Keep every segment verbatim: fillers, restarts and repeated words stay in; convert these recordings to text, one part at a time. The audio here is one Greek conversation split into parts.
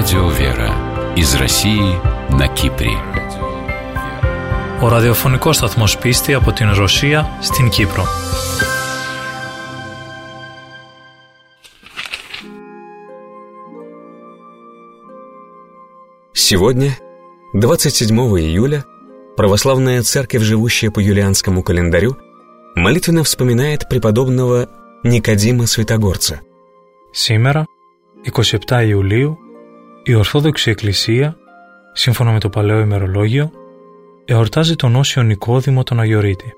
Радио Вера из России на Κύπρη. Ο ραδιοφωνικός σταθμός Πίστη από την Ρωσία στην Κύπρο. Сегодня, двадцать седьмого июля, православная церковь, живущая по юлианскому календарю, молитвенно вспоминает преподобного Νικοδήμα Святогорца. Σήμερα, εικοστή εβδόμη Ιουλίου, η Ορθόδοξη Εκκλησία, σύμφωνα με το Παλαιό ημερολόγιο, εορτάζει τον Όσιο Νικόδημο τον Αγιορείτη.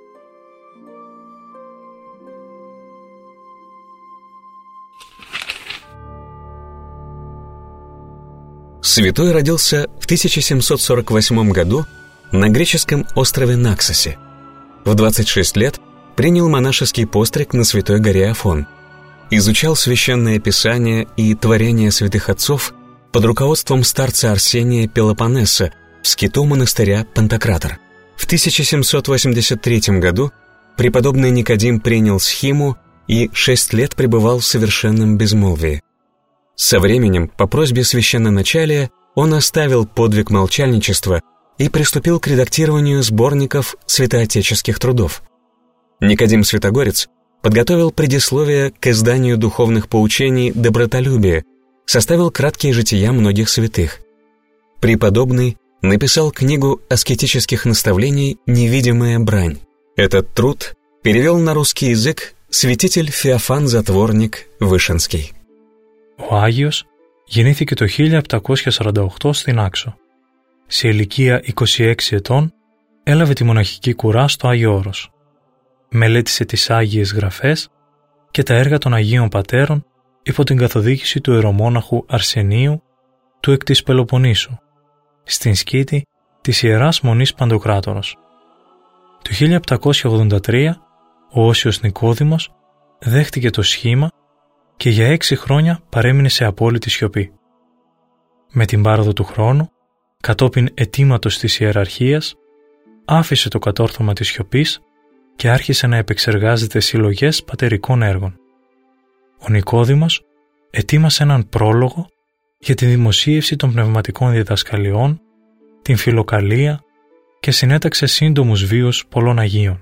Святой родился в тысяча семьсот сорок восьмом году на греческом острове Наксосе. В двадцать шесть лет принял монашеский постриг на Святой горе Афон. Изучал священное писание и творения святых отцов под руководством старца Арсения Пелопоннеса в скиту монастыря Пантократор. В тысяча семьсот восемьдесят третьем году преподобный Никодим принял схиму и шесть лет пребывал в совершенном безмолвии. Со временем, по просьбе священноначалия, он оставил подвиг молчальничества и приступил к редактированию сборников святоотеческих трудов. Никодим Святогорец подготовил предисловие к изданию духовных поучений «Добротолюбие», составил краткие жития многих святых. Преподобный написал книгу аскетических наставлений «Невидимая брань». Этот труд перевел на русский язык святитель Феофан Затворник Вышинский. Ο Άγιος γεννήθηκε το χίλια επτακόσια σαράντα οκτώ στην Άξο. Σε ηλικία είκοσι έξι ετών έλαβε τη μοναχική κουρά στο Άγιο Όρος. Μελέτησε τις Άγιες Γραφές και τα έργα των Αγίων Πατέρων υπό την καθοδήγηση του ιερομόναχου Αρσενίου του εκ της Πελοποννήσου, στην σκήτη της Ιεράς Μονής Παντοκράτορος. Το χίλια επτακόσια ογδόντα τρία ο Όσιος Νικόδημος δέχτηκε το σχήμα και για έξι χρόνια παρέμεινε σε απόλυτη σιωπή. Με την πάροδο του χρόνου, κατόπιν αιτήματος της ιεραρχίας, άφησε το κατόρθωμα της σιωπής και άρχισε να επεξεργάζεται συλλογές πατερικών έργων. Ο Νικόδημος ετοίμασε έναν πρόλογο για τη δημοσίευση των πνευματικών διδασκαλιών, την φιλοκαλία και συνέταξε σύντομους βίους πολλών Αγίων.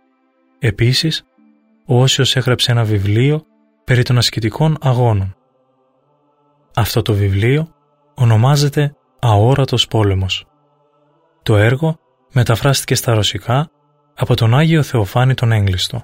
Επίσης, ο Όσιος έγραψε ένα βιβλίο περί των ασκητικών αγώνων. Αυτό το βιβλίο ονομάζεται «Αόρατος πόλεμος». Το έργο μεταφράστηκε στα ρωσικά από τον Άγιο Θεοφάνη τον Έγκλειστο.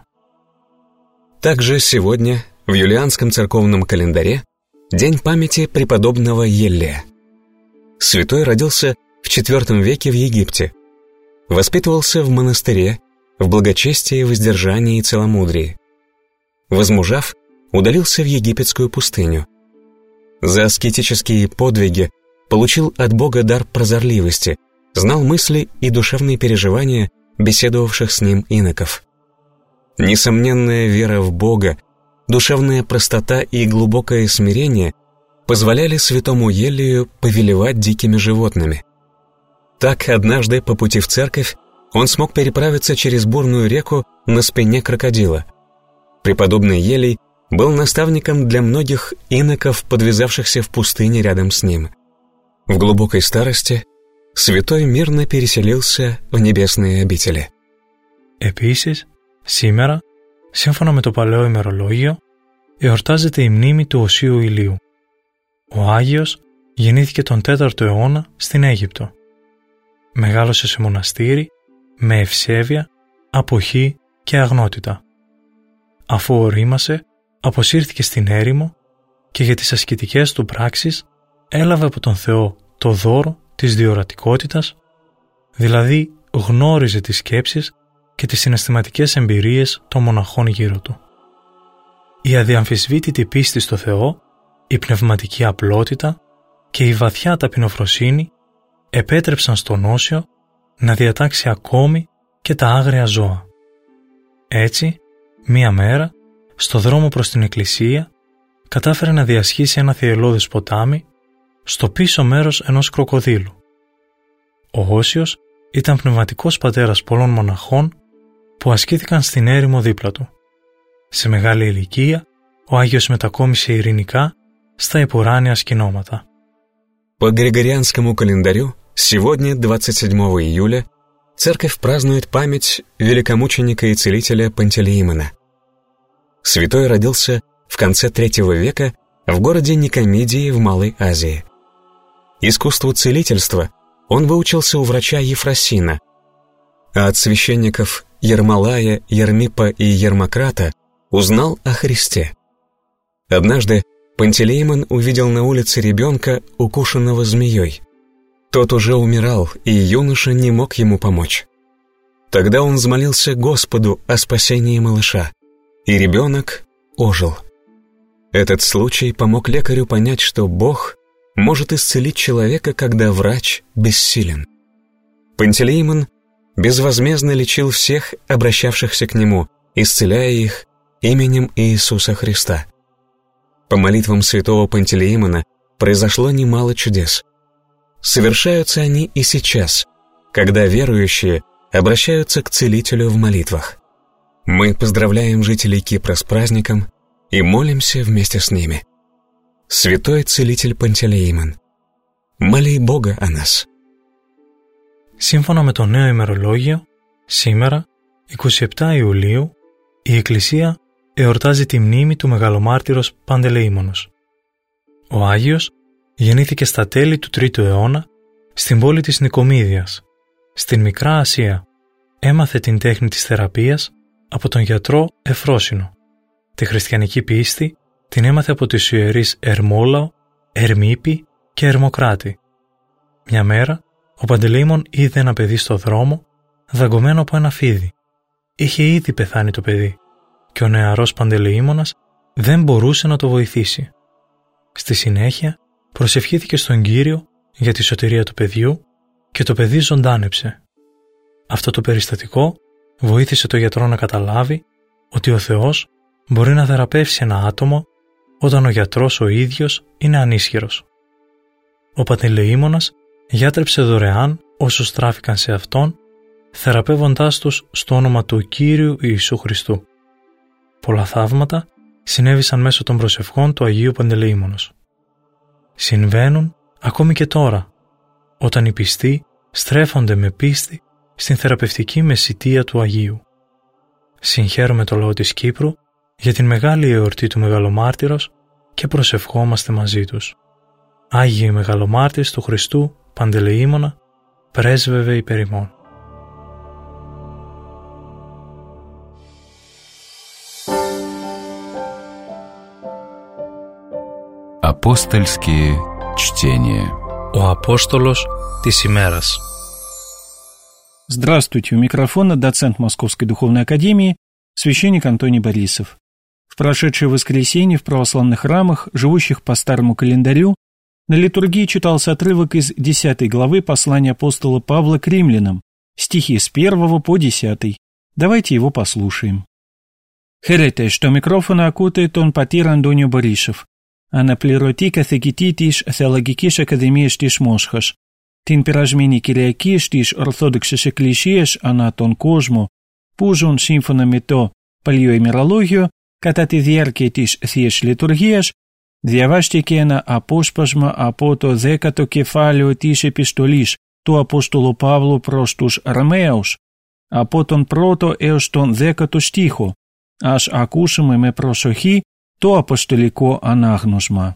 Также сегодня в юлианском церковном календаре день памяти преподобного Еллия. Святой родился в четвёртом веке в Египте. Воспитывался в монастыре, в благочестии, воздержании и целомудрии. Возмужав, удалился в египетскую пустыню. За аскетические подвиги получил от Бога дар прозорливости, знал мысли и душевные переживания беседовавших с ним иноков. Несомненная вера в Бога, душевная простота и глубокое смирение позволяли святому Еллию повелевать дикими животными. Так, однажды по пути в церковь он смог переправиться через бурную реку на спине крокодила. Преподобный Еллий был наставником для многих иноков, подвязавшихся в пустыне рядом с ним. В глубокой старости святой мирно переселился в небесные обители. Επίσης, σήμερα, σύμφωνα με το Παλαιό ημερολόγιο, εορτάζεται η μνήμη του Οσίου Ηλίου. Ο Άγιος γεννήθηκε τον τέταρτο αιώνα στην Αίγυπτο. Μεγάλωσε σε μοναστήρι, με ευσέβεια, αποχή και αγνότητα. Αφού ορίμασε, αποσύρθηκε στην έρημο και για τις ασκητικές του πράξεις έλαβε από τον Θεό το δώρο της διορατικότητας, δηλαδή γνώριζε τις σκέψεις και τις συναισθηματικές εμπειρίες των μοναχών γύρω του. Η αδιαμφισβήτητη πίστη στο Θεό, η πνευματική απλότητα και η βαθιά ταπεινοφροσύνη επέτρεψαν στον Όσιο να διατάξει ακόμη και τα άγρια ζώα. Έτσι, μία μέρα, στο δρόμο προς την εκκλησία, κατάφερε να διασχίσει ένα θυελλώδες ποτάμι στο πίσω μέρος ενός κροκοδίλου. Ο Όσιος ήταν πνευματικός πατέρας πολλών μοναχών που ασκήθηκαν στην έρημο δίπλα του. Σε μεγάλη ηλικία, ο Άγιος μετακόμισε ειρηνικά στα υπουράνια σκηνώματα. По Григорианскому календарю сегодня, двадцать седьмого июля, церковь празднует память великомученика и целителя Пантелеимона. Святой родился в конце третьего века в городе Никомидии в Малой Азии. Искусству целительства он выучился у врача Ефросина, а от священников Ермолая, Ермипа и Ермократа узнал о Христе. Однажды Пантелеимон увидел на улице ребенка, укушенного змеей. Тот уже умирал, и юноша не мог ему помочь. Тогда он взмолился Господу о спасении малыша, и ребенок ожил. Этот случай помог лекарю понять, что Бог может исцелить человека, когда врач бессилен. Пантелеимон безвозмездно лечил всех обращавшихся к нему, исцеляя их именем Иисуса Христа. По молитвам святого Пантелеимона произошло немало чудес. Совершаются они и сейчас, когда верующие обращаются к Целителю в молитвах. Мы поздравляем жителей Кипра с праздником и молимся вместе с ними. Святой Целитель Παντελεήμων, моли Бога о нас. Σύμφωνα με το νέο ημερολόγιο, σήμερα, εικοστή εβδόμη Ιουλίου, η Εκκλησία εορτάζει τη μνήμη του Μεγαλομάρτυρος Παντελεήμονος. Ο Άγιος γεννήθηκε στα τέλη του τρίτου αιώνα στην πόλη της Νικομίδιας, στην Μικρά Ασία. Έμαθε την τέχνη της θεραπείας από τον γιατρό Εφρόσινο. Τη χριστιανική πίστη την έμαθε από τους ιερείς Ερμόλαο, Ερμίπη και Ερμοκράτη. Μια μέρα, ο Παντελεήμων είδε ένα παιδί στο δρόμο, δαγκωμένο από ένα φίδι. Είχε ήδη πεθάνει το παιδί και ο νεαρός Παντελεήμονας δεν μπορούσε να το βοηθήσει. Στη συνέχεια, προσευχήθηκε στον Κύριο για τη σωτηρία του παιδιού και το παιδί ζωντάνεψε. Αυτό το περιστατικό βοήθησε το γιατρό να καταλάβει ότι ο Θεός μπορεί να θεραπεύσει ένα άτομο όταν ο γιατρός ο ίδιος είναι ανίσχυρος. Ο Παντελεήμονας γιατρέψε δωρεάν όσους στράφηκαν σε Αυτόν, θεραπεύοντάς τους στο όνομα του Κύριου Ιησού Χριστού. Πολλά θαύματα συνέβησαν μέσω των προσευχών του Αγίου Παντελεήμονος. Συμβαίνουν ακόμη και τώρα, όταν οι πιστοί στρέφονται με πίστη στην θεραπευτική μεσιτεία του Αγίου. Συγχαίρουμε το λαό της Κύπρου για την μεγάλη εορτή του Μεγαλομάρτυρος και προσευχόμαστε μαζί τους. Άγιε Μεγαλομάρτυρς του Χριστού Παντελεήμονα, πρέσβευε υπέρ ημών. Апостольские чтения. Ο Απόστολος της ημέρας. Здравствуйте, у микрофона доцент Московской Духовной Академии, священник Антоний Борисов. В прошедшее воскресенье в православных храмах, живущих по старому календарю, на литургии читался отрывок из десятой главы послания апостола Павла к римлянам, стихи с первого по десятый. Давайте его послушаем. Χαίρετε, στο μικρόφωνο ακούτε τον πατήρ Αντώνιο Μπορίσοφ, αναπληρωτή καθηγητή της Θεολογικής Ακαδημίας της Μόσχας. Την περασμένη Κυριακή στις Ορθόδοξες Εκκλησίες ανά τον κόσμο που ζουν σύμφωνα με το Παλαιό ημερολόγιο κατά τη διάρκεια της Θείας Λειτουργίας διαβάστηκε ένα απόσπασμα από το δέκατο κεφάλαιο της επιστολής του Απόστολου Παύλου προς τους Ρωμαίους από τον πρώτο έως τον δέκατο στίχο. Ας ακούσουμε με προσοχή το αποστολικό ανάγνωσμα.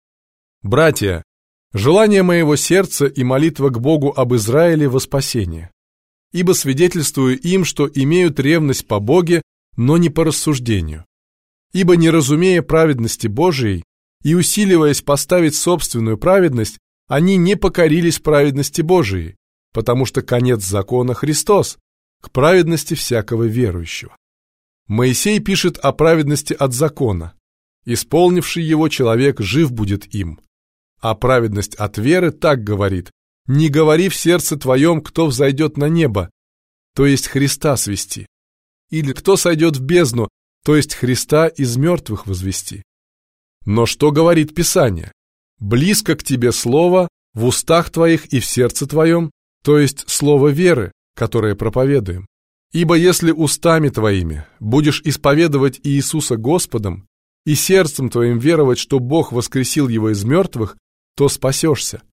Братья, желание моего сердца и молитва к Богу об Израиле во спасение, ибо свидетельствую им, что имеют ревность по Боге, но не по рассуждению. Ибо не разумея праведности Божией и усиливаясь поставить собственную праведность, они не покорились праведности Божией, потому что конец закона Христос, к праведности всякого верующего. Моисей пишет о праведности от закона. Исполнивший его человек жив будет им. А праведность от веры так говорит: не говори в сердце твоем, кто взойдет на небо, то есть Христа свести, или кто сойдет в бездну, то есть Христа из мертвых возвести. Но что говорит Писание? Близко к тебе слово в устах твоих и в сердце твоем, то есть слово веры, которое проповедуем. Ибо если устами твоими будешь исповедовать Иисуса Господом и сердцем твоим веровать, что Бог воскресил его из мертвых, то спасешься.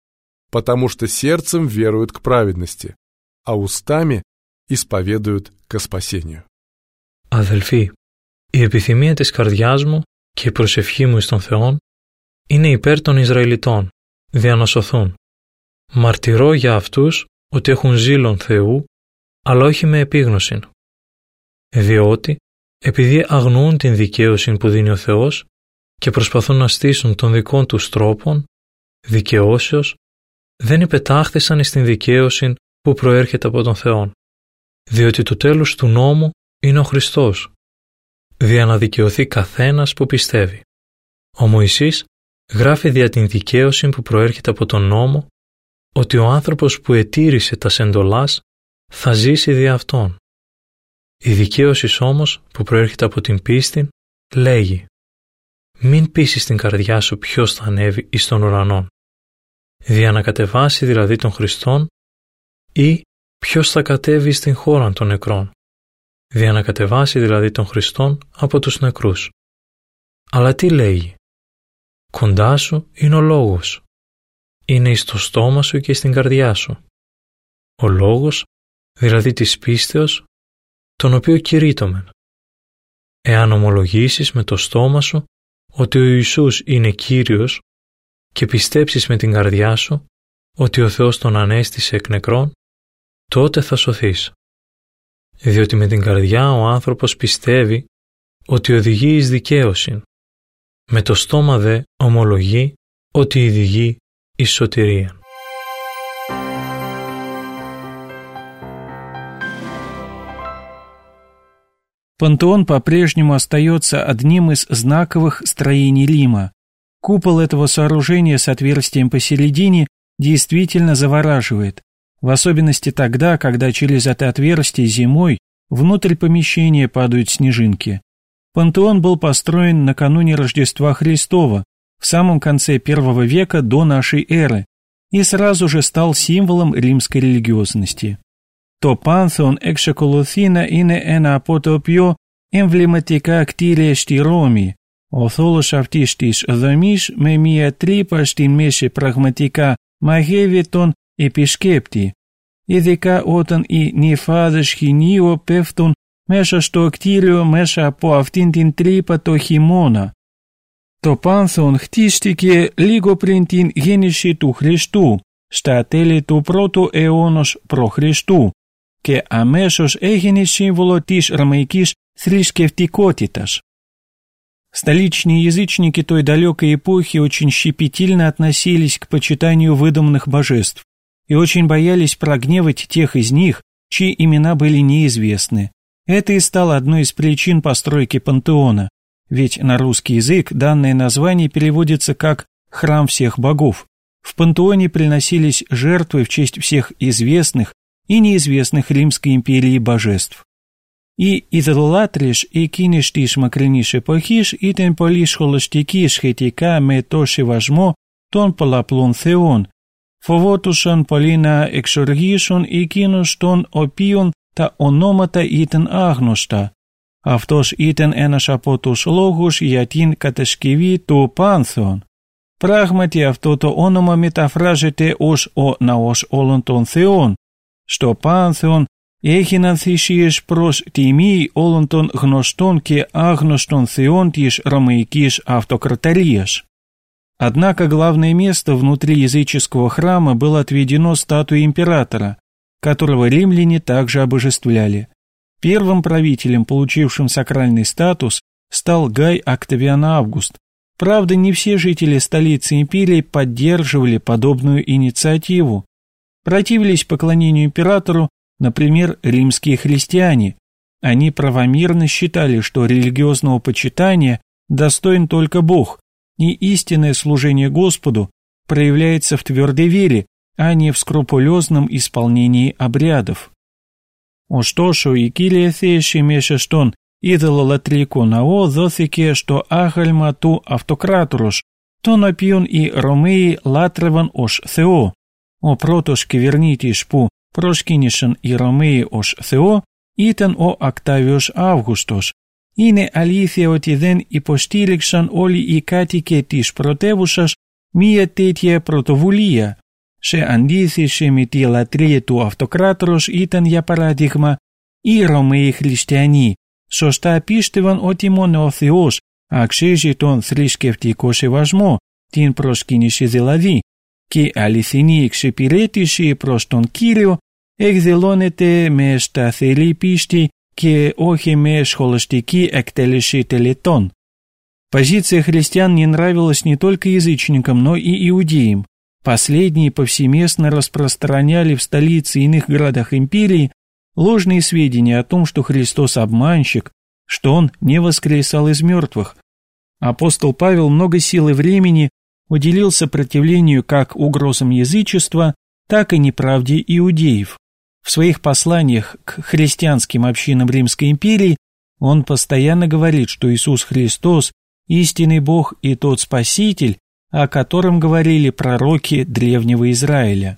потому что сердцем веруют к праведности, а устами исповедуют ко спасению. Αδελφοί, η επιθυμία της καρδιάς μου και η προσευχή μου εις τον Θεόν είναι υπέρ των Ισραηλιτών, δια να σωθούν. Μαρτυρώ για αυτούς ότι έχουν ζήλον Θεού, αλλά όχι με επίγνωσιν. Διότι, επειδή αγνοούν την δικαίωση που δίνει ο Θεός και προσπαθούν να στήσουν των δικών τους τρόπων, δικαιώσεως, δεν υπετάχθησαν εις την δικαίωση που προέρχεται από τον Θεόν, διότι το τέλος του νόμου είναι ο Χριστός, δια να δικαιωθεί καθένας που πιστεύει. Ο Μωυσής γράφει δια την δικαίωση που προέρχεται από τον νόμο, ότι ο άνθρωπος που ετήρησε τας εντολάς θα ζήσει δια αυτόν. Η δικαίωση όμως που προέρχεται από την πίστη λέγει «Μην πείσεις την καρδιά σου ποιος θα ανέβει εις τον ουρανόν», δια να κατεβάσει δηλαδή τον Χριστόν, ή ποιος θα κατέβει στην χώρα των νεκρών, δια να κατεβάσει δηλαδή τον Χριστόν από τους νεκρούς. Αλλά τι λέγει? Κοντά σου είναι ο λόγος. Είναι εις το στόμα σου και στην καρδιά σου. Ο λόγος, δηλαδή της πίστεως, τον οποίο κηρύττομεν. Εάν ομολογήσεις με το στόμα σου ότι ο Ιησούς είναι Κύριος και πιστέψεις με την καρδιά σου ότι ο Θεός τον ανέστησε εκ νεκρών, τότε θα σωθείς. Διότι με την καρδιά ο άνθρωπος πιστεύει ότι οδηγεί εις δικαίωσιν, με το στόμα δε ομολογεί ότι οδηγεί εις σωτηρίαν. Пантеон по-прежнему остается одним из знаковых строений Рима. Купол этого сооружения с отверстием посередине действительно завораживает, в особенности тогда, когда через это отверстие зимой внутрь помещения падают снежинки. Пантеон был построен накануне Рождества Христова, в самом конце первого века до нашей эры, и сразу же стал символом римской религиозности. Το Πάνθεον εξακολουθεί είναι ένα από τα πιο εμβληματικά κτίρια στη Ρώμη. Ο θόλος αυτής της δομής με μία τρύπα στη μέση πραγματικά μαγεύει τον επισκέπτη, ειδικά όταν οι νυφάδες χηνίου πέφτουν μέσα στο κτίριο μέσα από αυτήν την τρύπα το χειμώνα. Το Πάνθεον χτίστηκε λίγο πριν την γέννηση του Χριστού, στα τέλη του πρώτου αιώνος π.Χ. και αμέσως έγινε σύμβολο της ρωμαϊκής θρησκευτικότητας. Столичные язычники той далекой эпохи очень щепетильно относились к почитанию выдуманных божеств и очень боялись прогневать тех из них, чьи имена были неизвестны. Это и стало одной из причин постройки пантеона, ведь на русский язык данное название переводится как «храм всех богов». В пантеоне приносились жертвы в честь всех известных и неизвестных Римской империи божеств. Οι ιδωλάτρες εκείνης της μακρινής εποχής ήταν πολύ σχολαστικοί σχετικά με το σεβασμό των πολλαπλών θεών. Φοβόντουσαν πολύ να εξοργήσουν εκείνους των οποίων τα ονόματα ήταν άγνωστα. Αυτός ήταν ένας από τους λόγους για την κατασκευή του Πάνθεον. Πράγματι αυτό το όνομα μεταφράζεται ως ο ναός όλων των θεών. Στο Πάνθεον έγιναν θυσίες προς τιμή όλων των γνωστών και άγνωστων θεών της ρωμαϊκής автократορίας. Однако главное место внутри языческого храма было отведено статуе императора, которого римляне также обожествляли. Первым правителем, получившим сакральный статус, стал Гай Октавиан Август. Правда, не все жители столицы империи поддерживали подобную инициативу. Противились поклонению императору, например, римские христиане. Они правомерно считали, что религиозного почитания достоин только Бог, и истинное служение Господу проявляется в твердой вере, а не в скрупулезном исполнении обрядов. Ωστόσο, η κύρια θέση μέσα στον ειδωλολατρικό ναό δόθηκε στο άγαλμα του αυτοκράτορος, τον οποίον οι Ρωμαίοι λάτρευαν ως Θεό. Ο πρώτος κυβερνήτης που προσκύνησαν οι Ρωμαίοι ως Θεό ήταν ο Οκτάβιος Αύγουστος. Είναι αλήθεια ότι δεν υποστήριξαν όλοι οι κάτοικοι της πρωτεύουσας μία τέτοια πρωτοβουλία. σε αντίθεση με τη λατρεία του Αυτοκράτορος ήταν, για παράδειγμα, οι Ρωμαίοι χριστιανοί σωστά πίστευαν ότι μόνο ο Θεός αξίζει τον θρησκευτικό σεβασμό, την προσκύνηση δηλαδή, και αληθινή εξυπηρέτηση προς τον Κύριο εκδηλώνεται με σταθερή πίστη και όχι με σχολαστική εκτέλεση τελετών. Позиция христиан не нравилась не только язычникам, но и иудеям. Последние повсеместно распространяли в столице и иных городах империи ложные сведения о том, что Христос обманщик, что Он не воскресал из мертвых. Апостол Павел много сил и времени уделил сопротивлению как угрозам язычества, так и неправде иудеев. В своих посланиях к христианским общинам Римской империи он постоянно говорит, что Иисус Христос – истинный Бог и тот Спаситель, о котором говорили пророки древнего Израиля.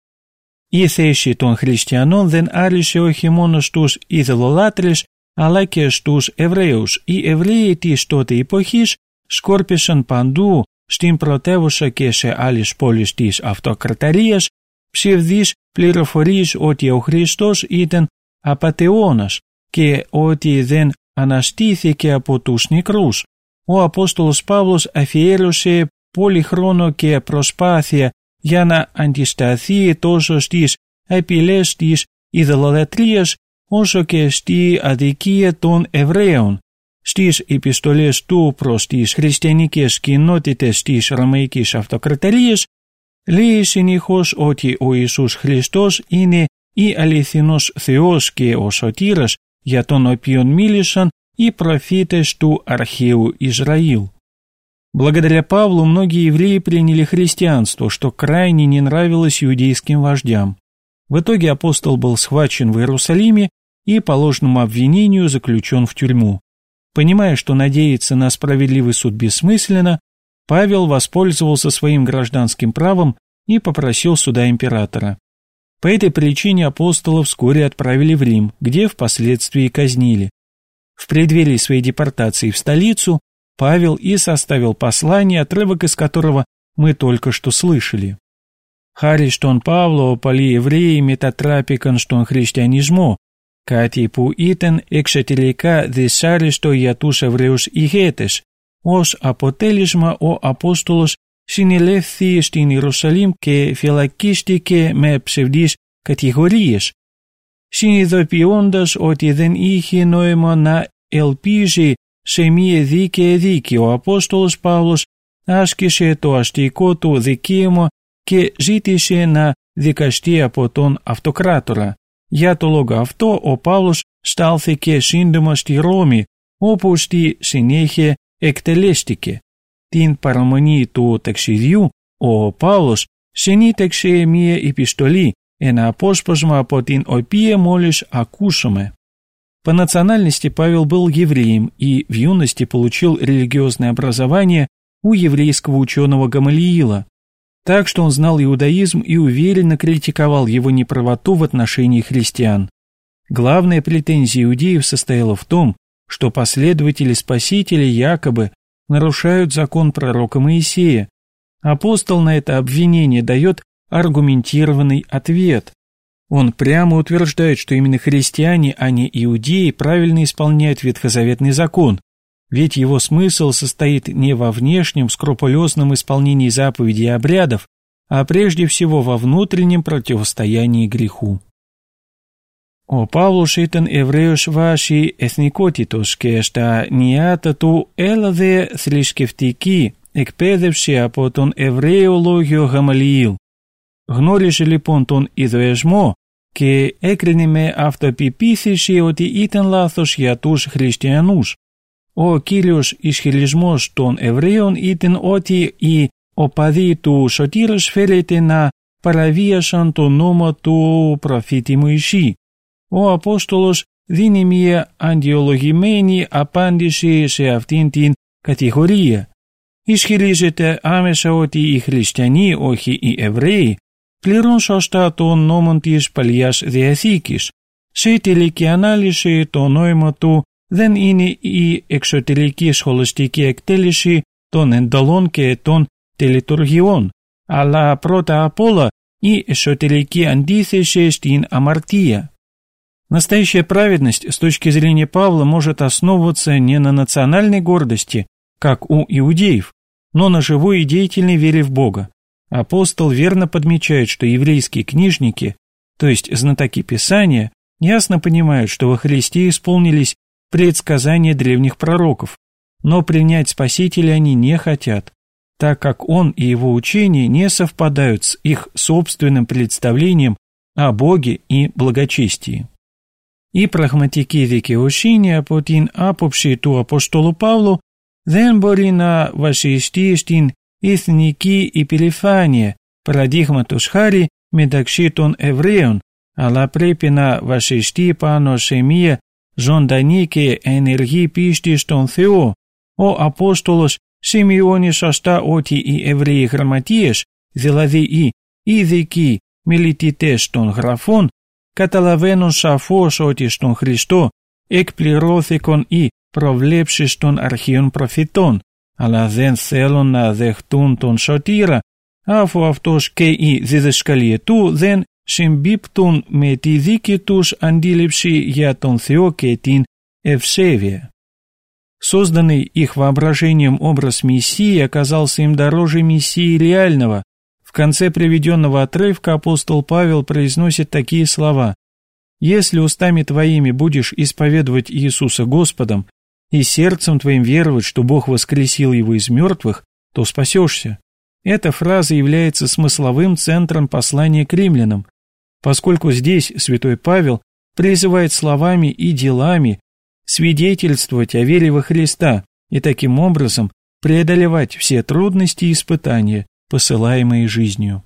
Η θέση των χριστιανών δεν άρεσε όχι μόνο στους ειδωλολάτρες, αλλά και στους Εβραίους. Οι Εβραίοι της τότε εποχής σκόρπισαν παντού, στην πρωτεύουσα και σε άλλες πόλεις της Αυτοκρατορίας, ψευδείς πληροφορίες ότι ο Χριστός ήταν απατεώνας και ότι δεν αναστήθηκε από τους νεκρούς. Ο Απόστολος Παύλος αφιέρωσε πολύ χρόνο και προσπάθεια για να αντισταθεί τόσο στις απειλές της ειδωλολατρίας όσο και στη αδικία των Εβραίων. Στις επιστολές του προς τις χριστιανικές κοινότητες της Ρωμαϊκής Αυτοκρατορίας λέει συνεχώς ότι ο Ιησούς Χριστός είναι η αληθινός Θεός και ο Σωτήρας για τον οποίον μίλησαν οι προφήτες του αρχαίου Израиль. Благодаря Павлу многие евреи приняли христианство, что крайне не нравилось иудейским вождям. В итоге апостол был схвачен в Иерусалиме и по ложному обвинению заключен в тюрьму. Понимая, что надеяться на справедливый суд бессмысленно, Павел воспользовался своим гражданским правом и попросил суда императора. По этой причине апостола вскоре отправили в Рим, где впоследствии казнили. В преддверии своей депортации в столицу Павел и составил послание, отрывок из которого мы только что слышали. Хариштон Павло поли евреи метатрапикан штон христианизмо, кати пу итен εξωτερικά δεσάριστο για τους Εβραίους ηγέτες. Ως αποτέλεσμα ο Απόστολος συνελεύθη στην Ιερουσαλήμ και φυλακίστηκε με ψευδείς κατηγορίες, συνειδητοποιώντας ότι δεν είχε νόημα να ελπίζει σε μία δίκαια δίκη. Ο Απόστολος Παύλος άσκησε το αστικό του δικαίωμα και ζήτησε να δικαστεί από τον Αυτοκράτορα. Για το λόγο αυτό ο Παύλος στάλθηκε σύντομα στη Ρώμη, όπου στη συνέχεια εκτελέστηκε. Την παραμονή του ταξιδιού ο Παύλος συνήταξε μία επιστολή, ένα απόσπασμα από την οποία молись акушаме. По национальности Павел был евреем и в юности получил религиозное образование у еврейского ученого Гамалиила, так что он знал иудаизм и уверенно критиковал его неправоту в отношении христиан. Главная претензия иудеев состояла в том, что последователи Спасителя якобы нарушают закон пророка Моисея. Апостол на это обвинение дает аргументированный ответ. Он прямо утверждает, что именно христиане, а не иудеи, правильно исполняют ветхозаветный закон, ведь его смысл состоит не во внешнем скрупулезном исполнении заповедей и обрядов, а прежде всего во внутреннем противостоянии греху. Ο Παύλος ήταν Εβραίος βάσει εθνικότητος και στα νιάτα του έλαβε θρησκευτική εκπαίδευση από τον Εβραίο λόγιο Γαμαλιήλ. Γνώριζε λοιπόν τον Ιδωισμό και έκρινε με αυτοπεποίθηση ότι ήταν λάθος για τους χριστιανούς. Ο κύριος ισχυρισμός των Εβραίων ήταν ότι οι οπαδοί του Σωτήρας φέρεται να παραβίασαν τον νόμο του προφήτη Μωυσή. Ο Απόστολος δίνει μια αντιολογημένη απάντηση σε αυτήν την κατηγορία. Ισχυρίζεται άμεσα ότι οι χριστιανοί, όχι οι Εβραίοι, πληρούν σωστά τον νόμο της Παλαιάς Διαθήκης. Σε τελική ανάλυση το νόημα του δεν είναι η εξωτερική σχολαστική εκτέλεση των εντολών και των τελετουργιών, αλλά πρώτα απ' όλα и εσωτερική αντίθεση στην αμαρτία. Настоящая праведность с точки зрения Павла может основываться не на национальной гордости, как у иудеев, но на живой и деятельной вере в Бога. Апостол верно подмечает, что еврейские книжники, то есть знатоки Писания, ясно понимают, что во Христе исполнились предсказания древних пророков, но принять Спасителя они не хотят, так как Он и Его учение не совпадают с их собственным представлением о Боге и благочестии. Η πραγματική δικαιοσύνη από την άποψη του Αποστόλου Παύλου δεν μπορεί να βασιστεί στην εθνική υπερηφάνεια, παραδείγματος χάρη μεταξύ των Εβραίων, αλλά πρέπει να βασιστεί πάνω σε μία ζωντανή και ενεργή πίστη στον Θεό. Ο Απόστολος σημειώνει σωστά ότι οι Εβραίοι γραμματείες, δηλαδή οι ειδικοί μελετητές των γραφών, καταλαβαίνουν σαφώς ότι στον Χριστό εκπληρώθηκαν οι προβλέψεις των αρχαίων προφητών, αλλά δεν θέλουν να δεχτούν τον σωτήρα, αφού αυτός και η διδασκαλία του δεν συμπίπτουν με τη δική τους αντίληψη για τον Θεό και την ευσέβεια. Созданный их воображением образ Мессии оказался им дороже Мессии реального. В конце приведенного отрывка апостол Павел произносит такие слова: «Если устами твоими будешь исповедовать Иисуса Господом и сердцем твоим веровать, что Бог воскресил Его из мертвых, то спасешься». Эта фраза является смысловым центром послания к римлянам, поскольку здесь святой Павел призывает словами и делами свидетельствовать о вере во Христа и таким образом преодолевать все трудности и испытания, посылаемые жизнью.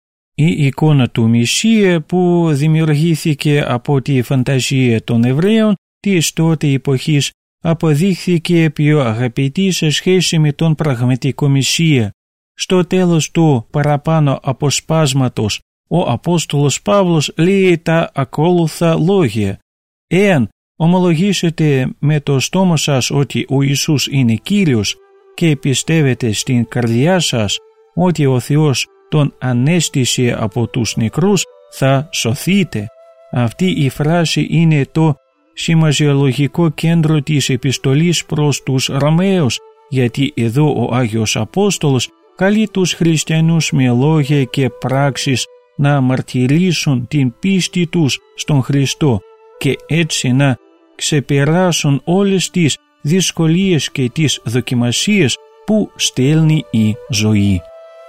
Η εικόνα του Μεσσία που δημιουργήθηκε από τη φαντασία των Εβραίων της τότε εποχής αποδείχθηκε πιο αγαπητή σε σχέση με τον πραγματικό Μεσσία. Στο τέλος του παραπάνω αποσπάσματος ο Απόστολος Παύλος λέει τα ακόλουθα λόγια: «Εάν ομολογήσετε με το στόμα σας ότι ο Ιησούς είναι Κύριος και πιστεύετε στην καρδιά σας ότι ο Θεός τον ανέστησε από τους νεκρούς, θα σωθείτε». Αυτή η φράση είναι το σημασιολογικό κέντρο της επιστολής προς τους Ρωμαίους, γιατί εδώ ο Άγιος Απόστολος καλεί τους χριστιανούς με λόγια και πράξεις να μαρτυρήσουν την πίστη τους στον Χριστό και έτσι να ξεπεράσουν όλες τις δυσκολίες και τις δοκιμασίες που στέλνει η ζωή.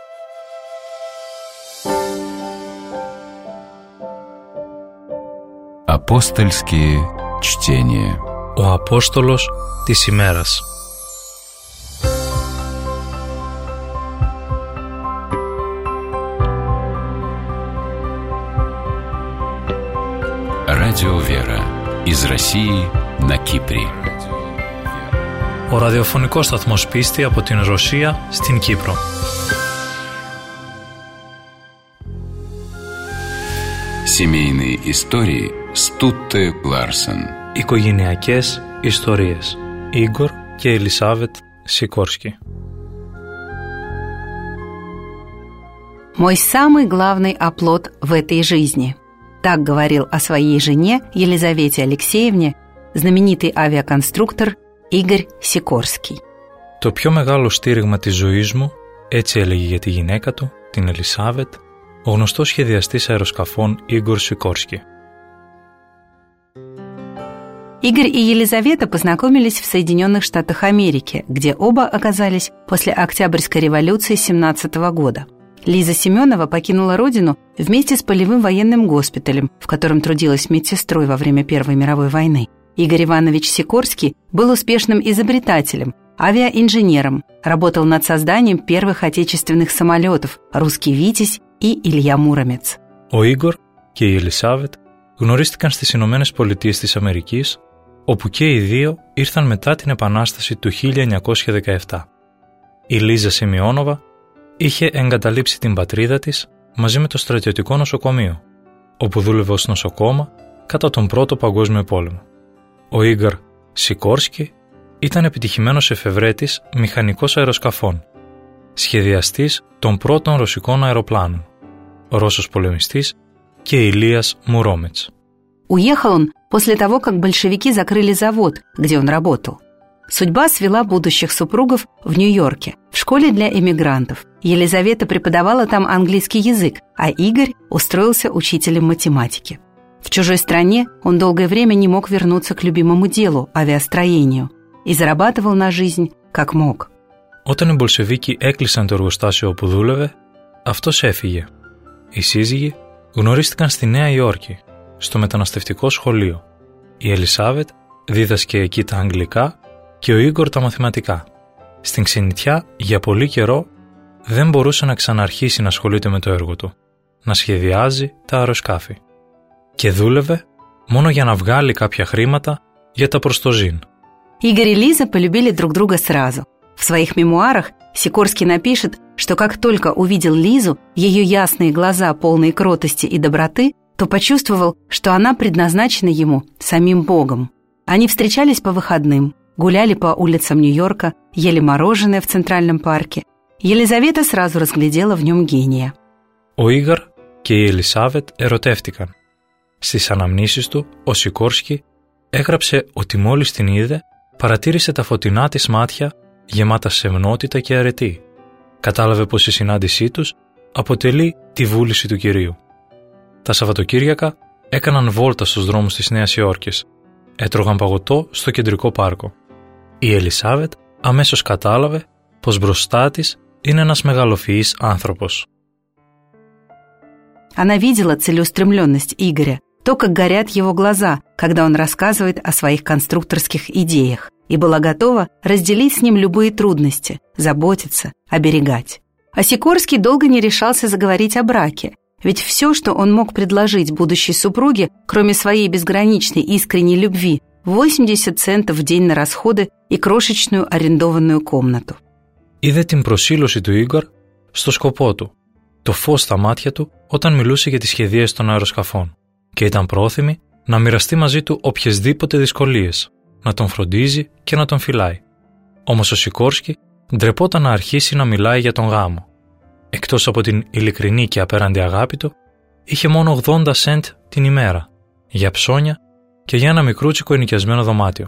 Апостольские чтения. Ο Απόστολος της ημέρας. Радио «Вера» из России на Кипре. Ο ραδιοφωνικός σταθμός πίστη από την Ρωσία στην Κύπρο. Семейные истории с Тутте Ларсен. Οικογενειακές ιστορίες. Игорь και Елисавет Сикорский. Мой самый главный оплот в этой жизни. Так говорил о своей жене Елизавете Алексеевне знаменитый авиаконструктор Игорь Сикорский. Το πιο μεγάλο στήριγμα της ζωής μου, έτσι έλεγε για τη γυναίκα του, την Ελισάβετ, ο γνωστός σχεδιαστής αεροσκαφών Игорь Сикорский. Игорь и Елизавета познакомились в Соединенных Штатах Америки, где оба оказались после Октябрьской революции семнадцатого года. Лиза Семенова покинула родину вместе с полевым военным госпиталем, в котором трудилась медсестрой во время Первой мировой войны. Игорь Иванович Сикорский был успешным изобретателем, авиаинженером, работал над созданием первых отечественных самолетов «Русский Витязь» и «Илья Муромец». Ο Igor και η Ελισάβετ γνωρίστηκαν στις Ηνωμένες Πολιτείες της Αμερικής, όπου και οι δύο ήρθαν μετά την Επανάσταση του χίλια εννιακόσια δεκαεπτά. Η Λίζα Σεμιώνοβα είχε εγκαταλείψει την πατρίδα της μαζί με το στρατιωτικό νοσοκομείο, όπου δούλευε ως νοσοκόμα κατά τον Πρώτο Παγκόσμιο Πόλεμο. Ο Igor Sikorsky ήταν επιτυχημένος εφευρέτης μηχανικός αεροσκαφών, σχεδιαστής των πρώτων ρωσικών αεροπλάνων. Ρώσος πολεμιστής, και Ηλίας Μουρόμετς. Уехал он после того, как большевики закрыли завод, где он работал. Судьба свела будущих супругов в Нью-Йорке, в школе для эмигрантов. Елизавета преподавала там английский язык, а Игорь устроился учителем математики. В чужой стране он долгое время не мог вернуться к любимому делу – авиастроению, и зарабатывал на жизнь как мог. Όταν οι Μπολσεβίκοι έκλεισαν το εργοστάσιο όπου δούλευε, αυτός έφυγε. Οι σύζυγοι γνωρίστηκαν στη Νέα Υόρκη, στο μεταναστευτικό σχολείο. Η Ελισάβετ δίδασκε εκεί τα αγγλικά και ο Ίγκορ τα μαθηματικά. Στην ξενιτιά, για πολύ καιρό, δεν μπορούσε να ξαναρχίσει να ασχολείται με το έργο του, να σχεδιάζει τα αεροσκάφη. Και δούλευε μόνο για να βγάλει κάποια χρήματα για τα προστοζήν. Игорь и Лиза полюбили друг друга сразу. В своих мемуарах Сикорский напишет, что как только увидел Лизу, ее ясные глаза, полные кротости и доброты, то почувствовал, что она предназначена ему самим Богом. Они встречались по выходным, гуляли по улицам Нью-Йорка, ели мороженое в Центральном парке. Елизавета сразу разглядела в нем гения. Ο Ίγαρ και η Ελισάβετ ερωτεύτηκαν. Στις αναμνήσεις του, ο Σικόρσκι έγραψε ότι μόλις την είδε, παρατήρησε τα φωτεινά της μάτια γεμάτα σεμνότητα και αρετή. Κατάλαβε πως η συνάντησή τους αποτελεί τη βούληση του Κυρίου. Τα Σαββατοκύριακα έκαναν βόλτα στους δρόμους της Νέας Υόρκης. Έτρωγαν παγωτό στο κεντρικό πάρκο. Η Ελισάβετ αμέσως κατάλαβε πως μπροστά της είναι ένας μεγαλοφυής άνθρωπος. Она видела целеустремленность Игоря, то, как горят его глаза, когда он рассказывает о своих конструкторских идеях, и была готова разделить с ним любые трудности, заботиться, оберегать. А Сикорский долго не решался заговорить о браке, ведь все, что он мог предложить будущей супруге, кроме своей безграничной искренней любви, восемьдесят центов в день на расходы и крошечную арендованную комнату. Είδε την προσήλωση του Ίγκορ στο σκοπό του, το φως στα μάτια του όταν μιλούσε για τις σχεδίες των αεροσκαφών και ήταν πρόθυμη να μοιραστεί μαζί του οποιασδήποτε δυσκολίες, να τον φροντίζει και να τον φυλάει. Όμως ο Σικόρσκι ντρεπόταν να αρχίσει να μιλάει για τον γάμο. Εκτός από την ειλικρινή και απέραντη αγάπη του, είχε μόνο ογδόντα σεντ την ημέρα για ψώνια και για ένα μικρούτσικο ενοικιασμένο δωμάτιο.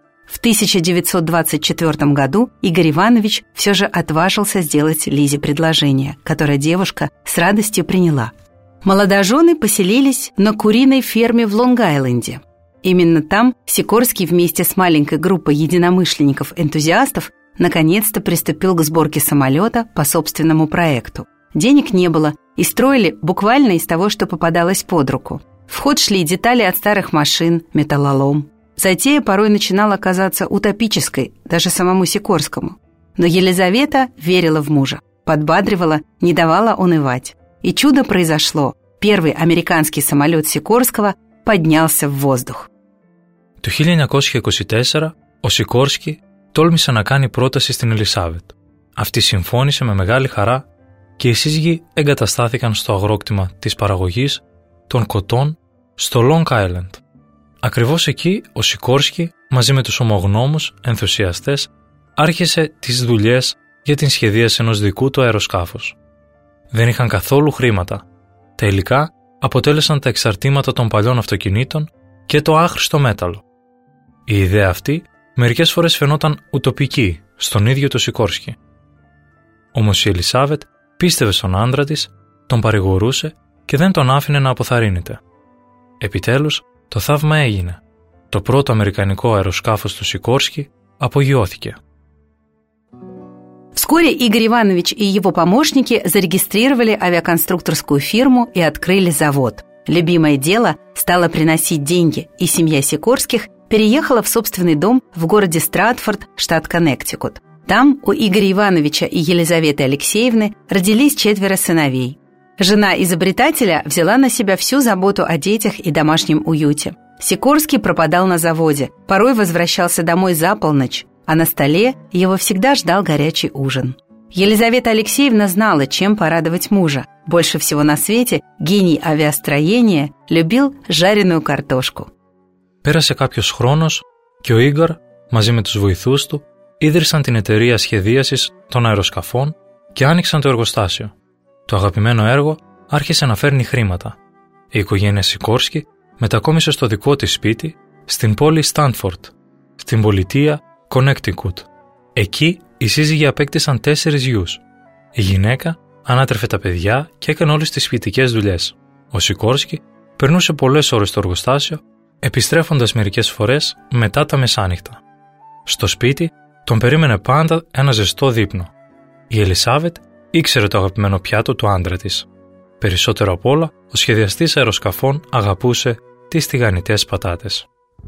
В тысяча девятьсот двадцать четвёртом году Игорь Иванович все же отважился сделать Лизе предложение, которое девушка с радостью приняла. Молодожены поселились на куриной ферме в Лонг-Айленде. Именно там Сикорский вместе с маленькой группой единомышленников-энтузиастов наконец-то приступил к сборке самолета по собственному проекту. Денег не было, и строили буквально из того, что попадалось под руку. В ход шли детали от старых машин, металлолом. Затея порой начинала казаться утопической даже самому Сикорскому. Но Елизавета верила в мужа, подбадривала, не давала унывать. И чудо произошло. Первый американский самолет Сикорского поднялся в воздух. Το χίλια εννιακόσια είκοσι τέσσερα ο Σικόρσκι τόλμησε να κάνει πρόταση στην Ελισάβετ. Αυτή συμφώνησε με μεγάλη χαρά και οι σύζυγοι εγκαταστάθηκαν στο αγρόκτημα της παραγωγής των κοτών στο Long Island. Ακριβώς εκεί ο Σικόρσκι μαζί με τους ομογνώμους ενθουσιαστές άρχισε τις δουλειές για την σχεδίαση ενός δικού του αεροσκάφους. Δεν είχαν καθόλου χρήματα. Τα υλικά αποτέλεσαν τα εξαρτήματα των παλιών αυτοκινήτων και το άχρηστο μέταλλο. Η ιδέα αυτή μερικές φορές φαινόταν ουτοπική στον ίδιο το Σικόρσκι. Όμως η Ελισάβετ πίστευε στον άντρα της, τον παρηγορούσε και δεν τον άφηνε να αποθαρρύνεται. Επιτέλους, το θαύμα έγινε. Το πρώτο αμερικανικό αεροσκάφος του Σικόρσκι απογειώθηκε. Вскоре Игорь Иванович и его помощники зарегистрировали авиаконструкторскую фирму и открыли завод. Любимое дело стало приносить деньги, и семья Сикорских переехала в собственный дом в городе Стратфорд, штат Коннектикут. Там у Игоря Ивановича и Елизаветы Алексеевны родились четверо сыновей. Жена изобретателя взяла на себя всю заботу о детях и домашнем уюте. Сикорский пропадал на заводе, порой возвращался домой за полночь, а на столе его всегда ждал горячий ужин. Елизавета Алексеевна знала, чем порадовать мужа. Больше всего на свете гений авиастроения любил жареную картошку. Πέρασε κάποιος χρόνος και ο Ίγκορ μαζί με τους βοηθούς του ίδρυσαν την εταιρεία σχεδίασης των αεροσκαφών και άνοιξαν το εργοστάσιο. Το αγαπημένο έργο άρχισε να φέρνει χρήματα. Η οικογένεια Σικόρσκι μετακόμισε στο δικό της σπίτι στην πόλη Στάνφορντ, στην πολιτεία Κονέκτικουτ. Εκεί οι σύζυγοι απέκτησαν τέσσερις γιους. Η γυναίκα ανάτρεφε τα παιδιά και έκανε όλες τις σπιτικές δουλειές. Ο Σικόρσκι περνούσε πολλές ώρες στο εργοστάσιο, επιστρέφοντας μερικές φορές μετά τα μεσάνυχτα. Στο σπίτι τον περίμενε πάντα ένα ζεστό δείπνο. Η Ελισάβετ ήξερε το αγαπημένο πιάτο του άντρα της. Περισσότερο απ' όλα, ο σχεδιαστής αεροσκαφών αγαπούσε τις τηγανιτές πατάτες.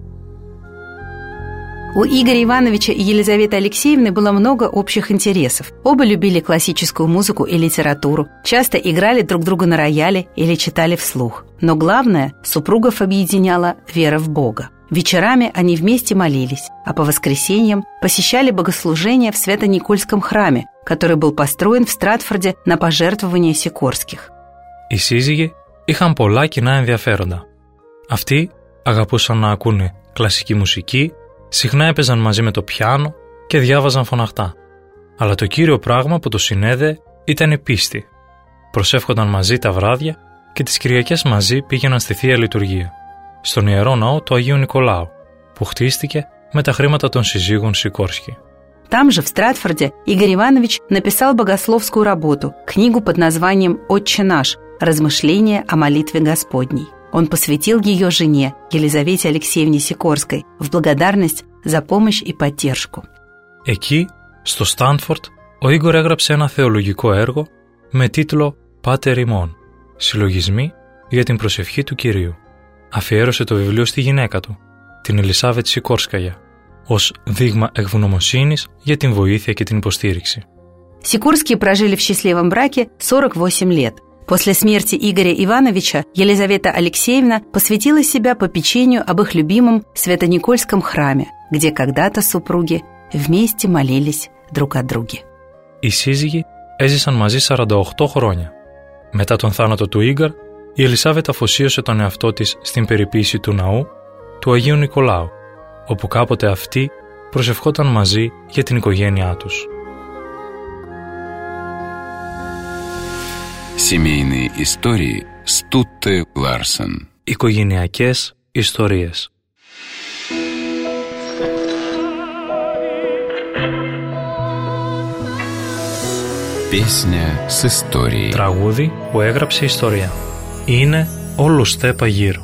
У Игоря Ивановича и Елизаветы Алексеевны было много общих интересов. Оба любили классическую музыку и литературу, часто играли друг друга на рояле или читали вслух. Но главное, супругов объединяла вера в Бога. Вечерами они вместе молились, а по воскресеньям посещали богослужения в Свято-Никольском храме, который был построен в Стратфорде на пожертвования Сикорских. Οι σύζυγοι είχαν πολλά κοινά ενδιαφέροντα. Αυτοί αγαπούσαν να ακούνε κλασική μουσική, συχνά έπαιζαν μαζί με το πιάνο και διάβαζαν φωναχτά. Αλλά το κύριο πράγμα που τους συνέδεε ήταν η πίστη. Προσεύχονταν μαζί τα βράδια και τις Κυριακές μαζί πήγαιναν στη Θεία Λειτουργία, στον Ιερό Ναό του Αγίου Νικολάου, που χτίστηκε με τα χρήματα των συζύγων Σικόρσκι. Там же, в Стратфорде, Игорь Иванович написал богословскую работу, книгу под названием «Отче наш. Размышления о молитве Господней». Он посвятил ее жене, Елизавете Алексеевне Сикорской, в благодарность за помощь и поддержку. Εκεί, στο Στάνφορντ, ο Ίγκορ έγραψε ένα θεολογικό έργο με τίτλο «Πάτερ ημών», συλλογισμοί για την προσευχή του Κυρίου. Αφιέρωσε το βιβλίο στη γυναίκα του, την Ελισάβετ Σικόρσκαγια, ως δείγμα ευγνωμοσύνης για την βοήθεια και την υποστήριξη. Сикорские прожили в счастливом браке сорок восемь лет. После смерти Игоря Ивановича Елизавета Алексеевна посвятила себя попечению об их любимом Свято-Никольском храме, где когда-то супруги вместе молились друг о друге. Οι σύζυγοι έζησαν μαζί σαράντα οκτώ χρόνια. Μετά τον θάνατο του Ίγκαρ, η Ελισάβετ αφοσίωσε τον εαυτό της στην περιποίηση του ναού του Αγίου Νικολάου, όπου κάποτε αυτοί προσευχόταν μαζί για την οικογένειά τους. Семейные истории с Тутте Ларсен. Οικογενειακές ιστορίες. Песня с историей. Τραγούδι που έγραψε ιστορία. Είναι όλο στέπα γύρω.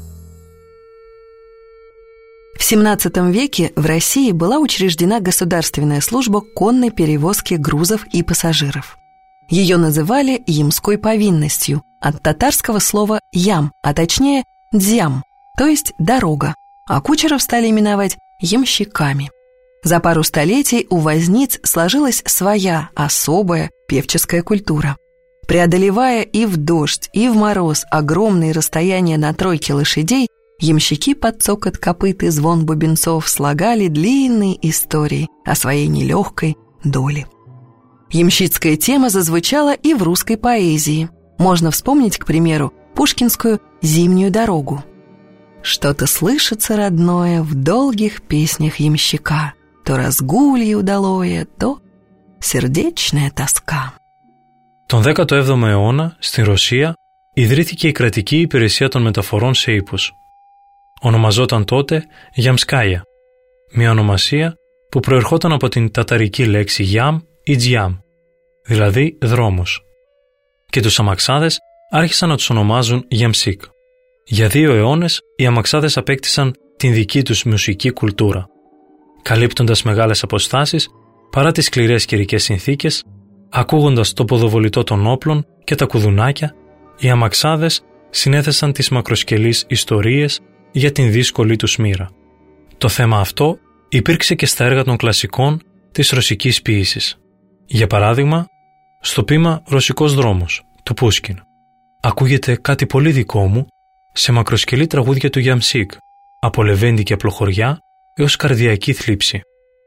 В семнадцатом веке в России была учреждена государственная служба конной перевозки грузов и пассажиров. Ее называли ямской повинностью, от татарского слова «ям», а точнее «дзям», то есть «дорога», а кучеров стали именовать ямщиками. За пару столетий у возниц сложилась своя особая певческая культура. Преодолевая и в дождь, и в мороз огромные расстояния на тройке лошадей, ямщики под цокот копыт и звон бубенцов слагали длинные истории о своей нелегкой доле. Ямщицкая тема зазвучала и в русской поэзии. Можно вспомнить, к примеру, пушкинскую «Зимнюю дорогу». Что-то слышится родное в долгих песнях ямщика, то разгулье удалое, то сердечная тоска. Τον δέκατο έβδομο αιώνα, στη Ρωσία, ιδρύθηκε η κρατική υπηρεσία των μεταφορών σε ύπους. Ονομαζόταν τότε Γιαμσκάια, μια ονομασία που προερχόταν από την ταταρική λέξη «γιαμ» ή «τζιάμ», δηλαδή δρόμος. Και τους αμαξάδες άρχισαν να τους ονομάζουν Γιαμσίκ. Για δύο αιώνες οι αμαξάδες απέκτησαν την δική τους μουσική κουλτούρα. Καλύπτοντας μεγάλες αποστάσεις, παρά τις σκληρές καιρικές συνθήκες, ακούγοντας το ποδοβολητό των όπλων και τα κουδουνάκια, οι αμαξάδες συνέθεσαν τις μακροσκελείς ιστορίες για την δύσκολη τους μοίρα. Το θέμα αυτό υπήρξε και στα έργα των κλασικών της ρωσικής ποίησης. Για παράδειγμα, στο ποίημα «Ρωσικός δρόμος» του Πούσκιν ακούγεται κάτι πολύ δικό μου σε μακροσκελή τραγούδια του Γιαμσίκ, από λεβέντη και απλοχωριά έως καρδιακή θλίψη.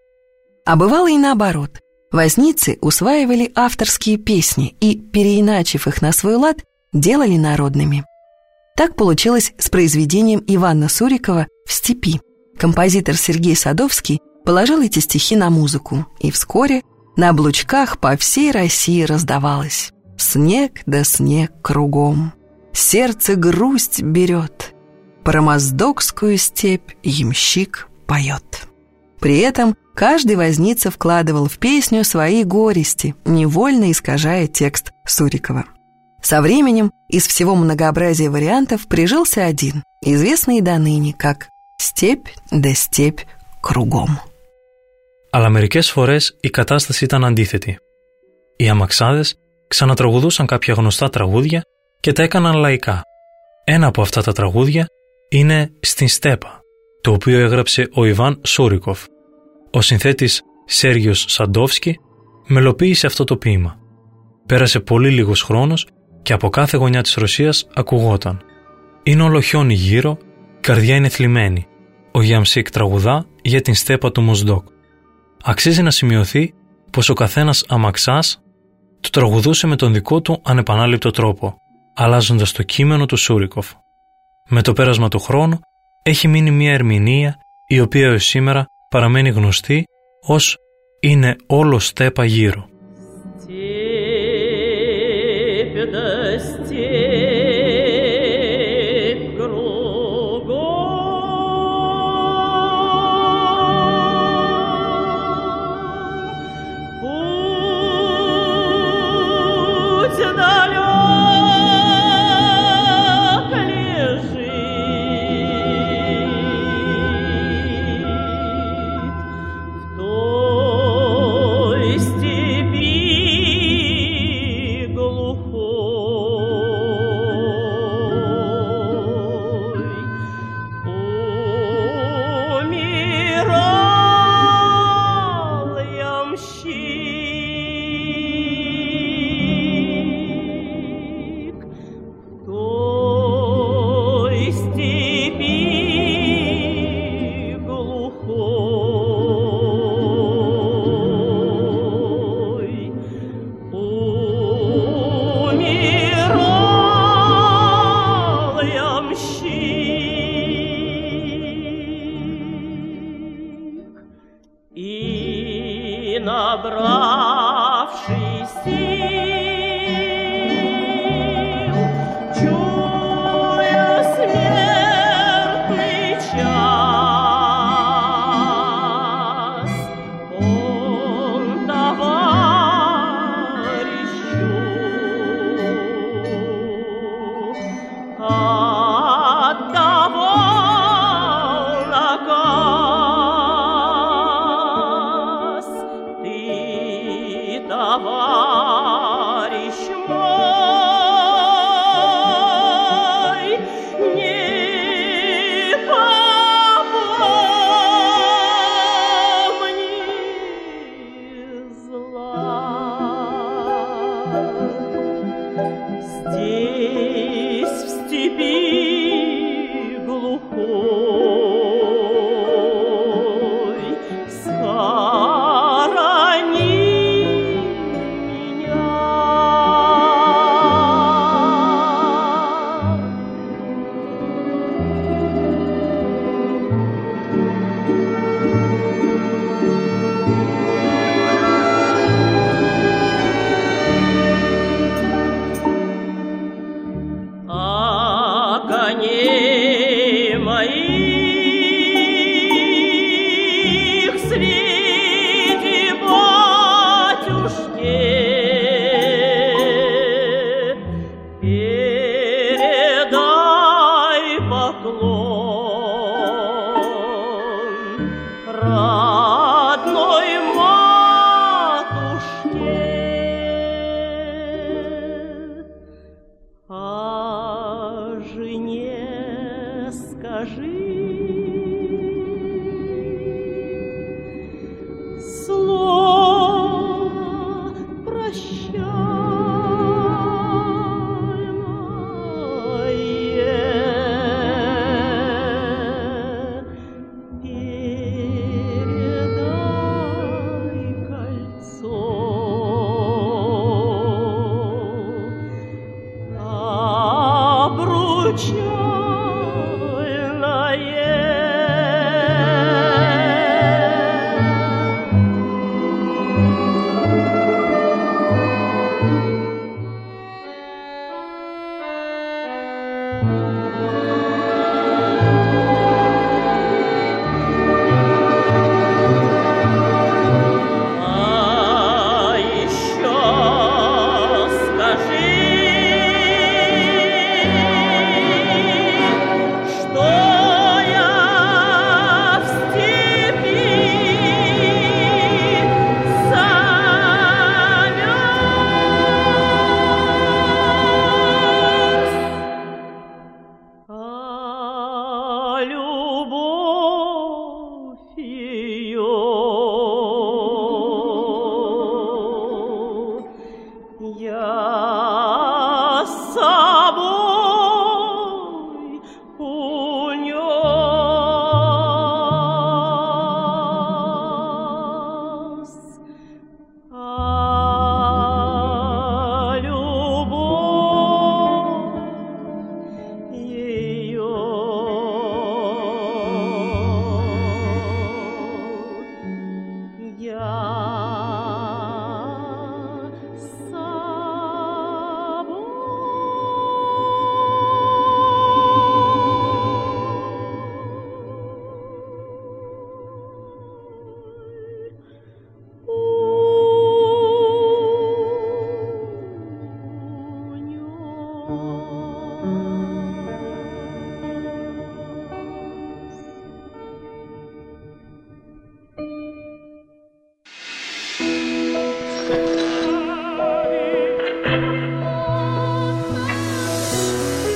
А бывало и наоборот. Возницы усваивали авторские песни и, переиначив их на свой лад, делали народными. Так получилось с произведением Ивана Сурикова «В степи». Композитор Сергей Садовский положил эти стихи на музыку, и вскоре на облучках по всей России раздавалось: снег да снег кругом. Сердце грусть берет, про Моздокскую степь ямщик поет. При этом каждый возница вкладывал в песню свои горести, невольно искажая текст Сурикова. Со временем из всего многообразия вариантов прижился один, известный до ныне как «Στепь да στепь кругом». Αλλά μερικές φορές η κατάσταση ήταν αντίθετη. Οι αμαξάδες ξανατραγουδούσαν κάποια γνωστά τραγούδια και τα έκαναν λαϊκά. Ένα από αυτά τα τραγούδια είναι «Στην Στέπα», το οποίο έγραψε ο Ιβάν Σούρικοφ. Ο συνθέτης Σέργιος Σαντόφσκι μελοποίησε αυτό το ποίημα. Πέρασε πολύ λίγος χρόνος και από κάθε γωνιά της Ρωσίας ακουγόταν. Είναι όλο χιόνι γύρω, η καρδιά είναι θλιμμένη. Ο Γιαμσίκ τραγουδά για την στέπα του Μοσδόκ. Αξίζει να σημειωθεί πως ο καθένας αμαξάς το τραγουδούσε με τον δικό του ανεπανάληπτο τρόπο, αλλάζοντας το κείμενο του Σούρικοφ. Με το πέρασμα του χρόνου έχει μείνει μια ερμηνεία η οποία έως σήμερα παραμένει γνωστή ως «Είναι όλο στέπα γύρω». Давай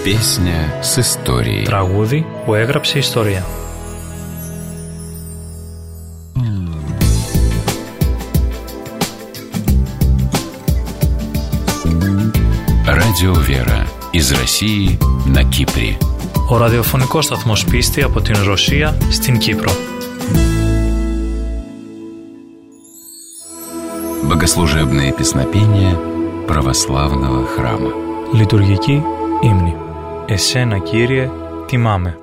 Песня с историей. Τραγούδι που έγραψε ιστορία. Радио Вера из России на Кипре. Ο ραδιοφωνικός σταθμός Πίστη από την Ρωσία στην Κύπρο. Богослужебные песнопения православного храма. Λειτουργική ύμνη. Εσένα, Κύριε, τιμάμε.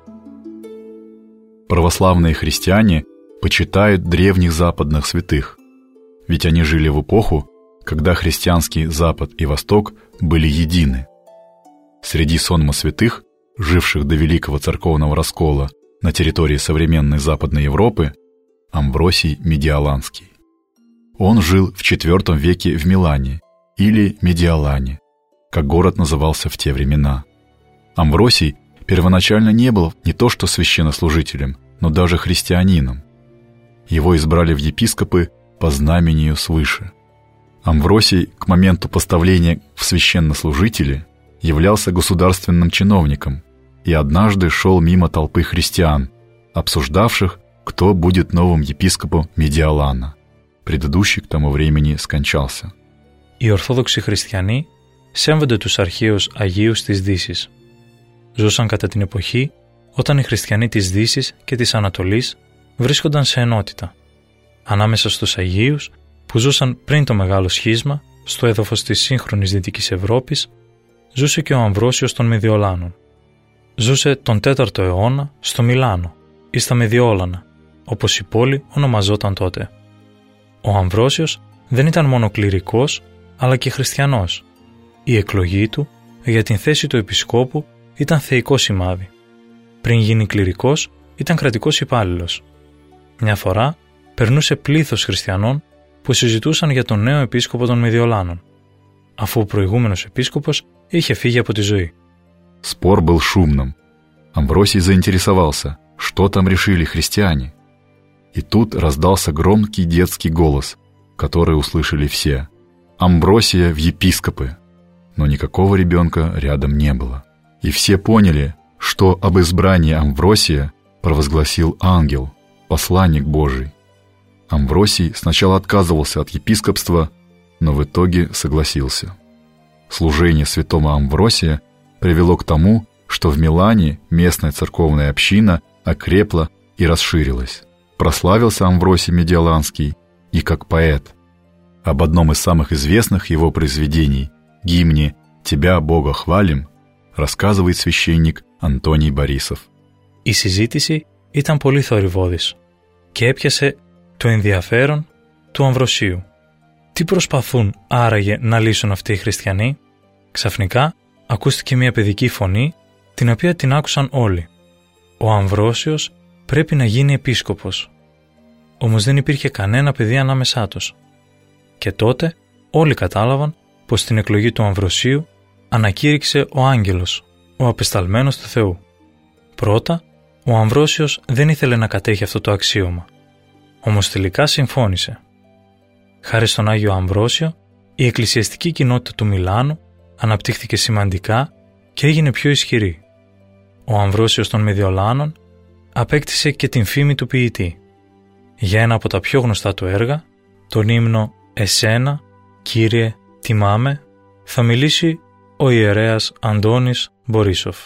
Православные христиане почитают древних западных святых, ведь они жили в эпоху, когда христианский Запад и Восток были едины. Среди сонма святых, живших до Великого церковного раскола на территории современной Западной Европы, Амвросий Медиоланский. Он жил в четвёртом веке в Милане или Медиолане, как город назывался в те времена. Амвросий первоначально не был не то что священнослужителем, но даже христианином. Его избрали в епископы по знамению свыше. Амвросий к моменту поставления в священнослужители являлся государственным чиновником и однажды шел мимо толпы христиан, обсуждавших, кто будет новым епископом Медиолана. Предыдущий к тому времени скончался. Οι Ορθόδοξοι χριστιανοί σέβονται τους αρχαίους Αγίους της Δύσης. Ζούσαν κατά την εποχή όταν οι χριστιανοί της Δύσης και της Ανατολής βρίσκονταν σε ενότητα. Ανάμεσα στους Αγίους που ζούσαν πριν το Μεγάλο Σχίσμα στο έδαφος της σύγχρονης Δυτικής Ευρώπης, ζούσε και ο Αμβρόσιος των Μεδιολάνων. Ζούσε τον τέταρτο αιώνα στο Μιλάνο ή στα Μεδιόλανα, όπως η πόλη ονομαζόταν τότε. Ο Αμβρόσιος δεν ήταν μόνο κληρικός, αλλά και χριστιανός. Η εκλογή του για την θέση του επισκόπου ήταν θεϊκό σημάδι. Πριν γίνει κληρικός, ήταν κρατικός υπάλληλος. Μια φορά περνούσε πλήθος χριστιανών που συζητούσαν για τον νέο επίσκοπο των Μεδιολάνων, αφού ο προηγούμενος επίσκοπος είχε φύγει από τη ζωή. Спор был шумным. Амвросий заинтересовался, что там решили христиане. И тут раздался громкий детский голос, который услышали все. Амвросия в епископы. Но никакого ребенка рядом не было. И все поняли, что об избрании Амвросия провозгласил ангел, посланник Божий. Амвросий сначала отказывался от епископства, но в итоге согласился. Служение святого Амвросия привело к тому, что в Милане местная церковная община окрепла и расширилась. Прославился Амвросий Медиоланский и как поэт. Об одном из самых известных его произведений, гимне «Тебя, Бога, хвалим», рассказывает священник Антоний Борисов. Η συζήτηση ήταν πολύ θορυβώδης και έπιασε το ενδιαφέρον του Αμβροσίου. Τι προσπαθούν άραγε να λύσουν αυτοί οι χριστιανοί? Ξαφνικά ακούστηκε μια παιδική φωνή, την οποία την άκουσαν όλοι. Ο Αμβρόσιος πρέπει να γίνει επίσκοπος. Όμως δεν υπήρχε κανένα παιδί ανάμεσά τους. Και τότε όλοι κατάλαβαν πως την εκλογή του Αμβροσίου ανακήρυξε ο άγγελος, ο απεσταλμένος του Θεού. Πρώτα, ο Αμβρόσιος δεν ήθελε να κατέχει αυτό το αξίωμα. Όμως τελικά συμφώνησε. Χάρη στον Άγιο Αμβρόσιο, η εκκλησιαστική κοινότητα του Μιλάνου αναπτύχθηκε σημαντικά και έγινε πιο ισχυρή. Ο Αμβρόσιος των Μεδιολάνων απέκτησε και την φήμη του ποιητή. Για ένα από τα πιο γνωστά του έργα, τον ύμνο «Εσένα, Κύριε, τιμάμε», θα μιλήσει ο ιερέας Антонис Борисов.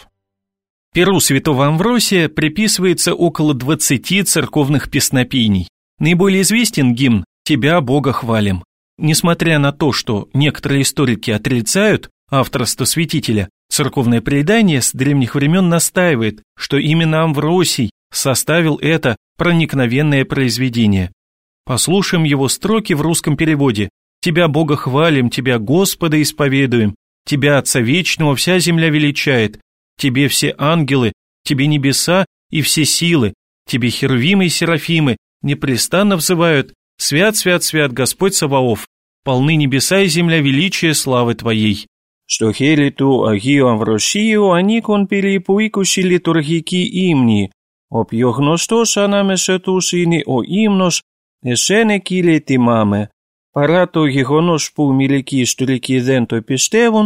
Перу святого Амвросия приписывается около двадцати церковных песнопений. Наиболее известен гимн «Тебя, Бога, хвалим». Несмотря на то, что некоторые историки отрицают авторство святителя, церковное предание с древних времен настаивает, что именно Амвросий составил это проникновенное произведение. Послушаем его строки в русском переводе. «Тебя, Бога, хвалим, Тебя, Господа, исповедуем, Тебя, Отца Вечного, вся земля величает, Тебе все ангелы, Тебе небеса и все силы, Тебе херувимы и серафимы непрестанно взывают: Свят, свят, свят, Господь Саваоф, полны небеса и земля величия славы Твоей». Στο χέρι του Αγίου Αμβροσίου ανήκουν περίπου είκοσι λειτουργικοί ύμνοι. Ο πιο γνωστός ανάμεσα τους είναι ο ύμνος «Εσένα, Κύριε, τιμάμε». Παρά το γεγονός που μερικοί ιστορικοί δεν το πιστεύουν,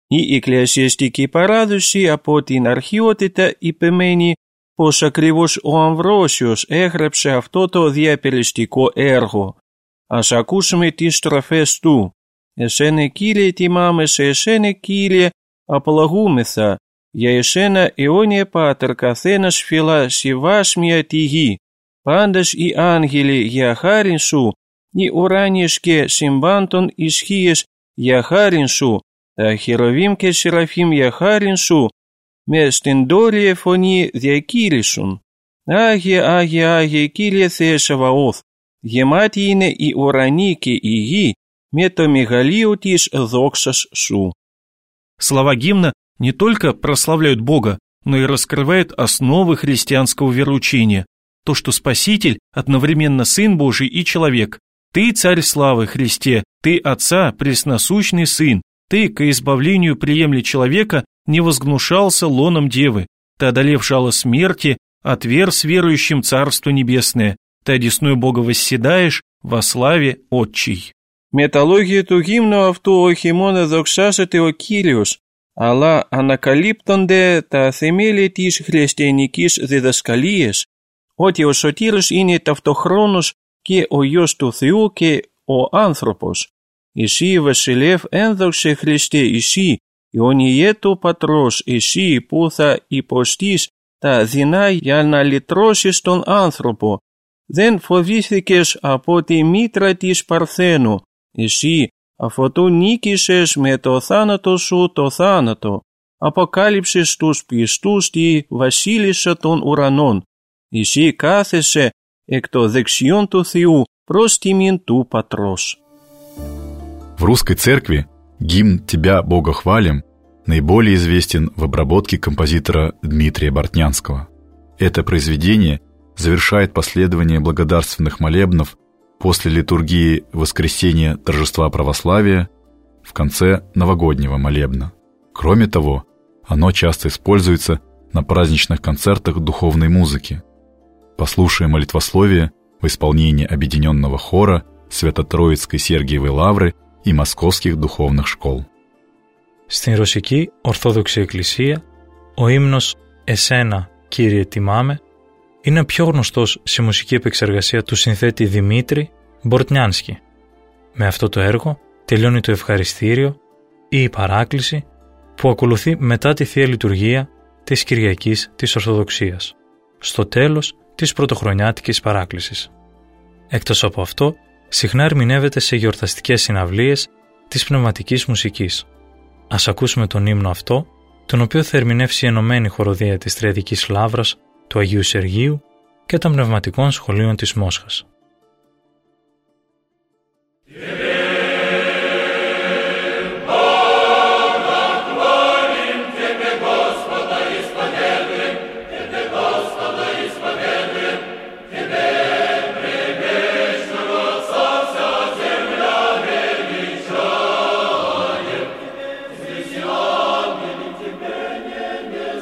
Η εκκλησιαστική παράδοση από την αρχαιότητα υπεμένει πως ακριβώς ο Αμβρόσιος έγραψε αυτό το διαπεριστικό έργο. Ας ακούσουμε τις στροφές του. «Εσένε Κύριε τιμάμε, σε εσένε Κύριε απολαγούμεθα. Για εσένα αιώνια Πάτερ καθένας φυλά συμβάσμια τη γη. Πάντας οι άγγελοι για χάριν σου, οι ουράνιες και συμβάντων ισχύες για χάριν σου, τα χεροβίμ και σεραφίμ για χάριν σου, με στεντόρια φωνή διακήρυσουν. Άγιε, Άγιε, Άγιε, Κύριε Θεέ Σαβαώθ, γεμάτη είναι η ουρανή και η γη με το μεγαλείο της δόξας σου». Слова гимна не только прославляют Бога, но и раскрывают основы христианского вероучения, то, что Спаситель одновременно Сын Божий и человек. Ты, Царь славы, Христе, Ты, Отца, пресносущный Сын, Ты, ко избавлению приемли человека, не возгнушался лоном Девы, Ты, одолев жало смерти, отверз верующим Царство Небесное, Ты одесную Бога восседаешь во славе Отчей. Μεταλόγια του γύμνου αυτού όχι μόνο δοξάζεται ο Κύριος, αλλά ανακαλύπτονται τα θεμέλια της χριστιανικής διδασκαλίας, ότι ο Σωτήρος είναι ταυτοχρόνως και ο Υιός του Θεού και ο άνθρωπος. Εσύ βασιλεύ ένδοξε Χριστέ, εσύ Ιωνιέτου Πατρός, εσύ που θα υποστείς τα δεινά για να λυτρώσεις τον άνθρωπο. Δεν φοβήθηκες από τη μήτρα της Παρθένου, εσύ αφότου νίκησες με το θάνατο σου το θάνατο, αποκάλυψες τους πιστούς τη βασίλισσα των ουρανών. Εσύ κάθεσαι εκ το δεξιόν του Θεού προς тимин του Πατρός. В русской церкви гимн «Тебя, Бога, хвалим» наиболее известен в обработке композитора Дмитрия Бортнянского. Это произведение завершает последование благодарственных молебнов после литургии Воскресения Торжества Православия в конце новогоднего молебна. Кроме того, оно часто используется на праздничных концертах духовной музыки. Послушаем молитвословие в исполнении объединенного хора Свято-Троицкой Сергиевой Лавры и Московских духовных школ. Στην Ρωσική Ορθόδοξη Εκκλησία, ο ύμνος «Εσένα, Κύριε τιμάμε» είναι πιο γνωστός σε μουσική επεξεργασία του συνθέτη Δημήτρη Μπορτνιάνσκι. Με αυτό το έργο τελειώνει το ευχαριστήριο ή η παράκληση που ακολουθεί μετά τη Θεία Λειτουργία της Κυριακής της Ορθοδοξίας, στο τέλος της πρωτοχρονιάτικης παράκλησης. Εκτός από αυτό, συχνά ερμηνεύεται σε γιορταστικές συναυλίες της πνευματικής μουσικής. Ας ακούσουμε τον ύμνο αυτό, τον οποίο θα ερμηνεύσει η Ενωμένη Χοροδία της Τριαδικής Λαύρας του Αγίου Σεργίου και των πνευματικών σχολείων της Μόσχας.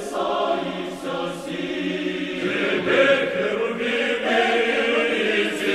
Тебе, херувимы,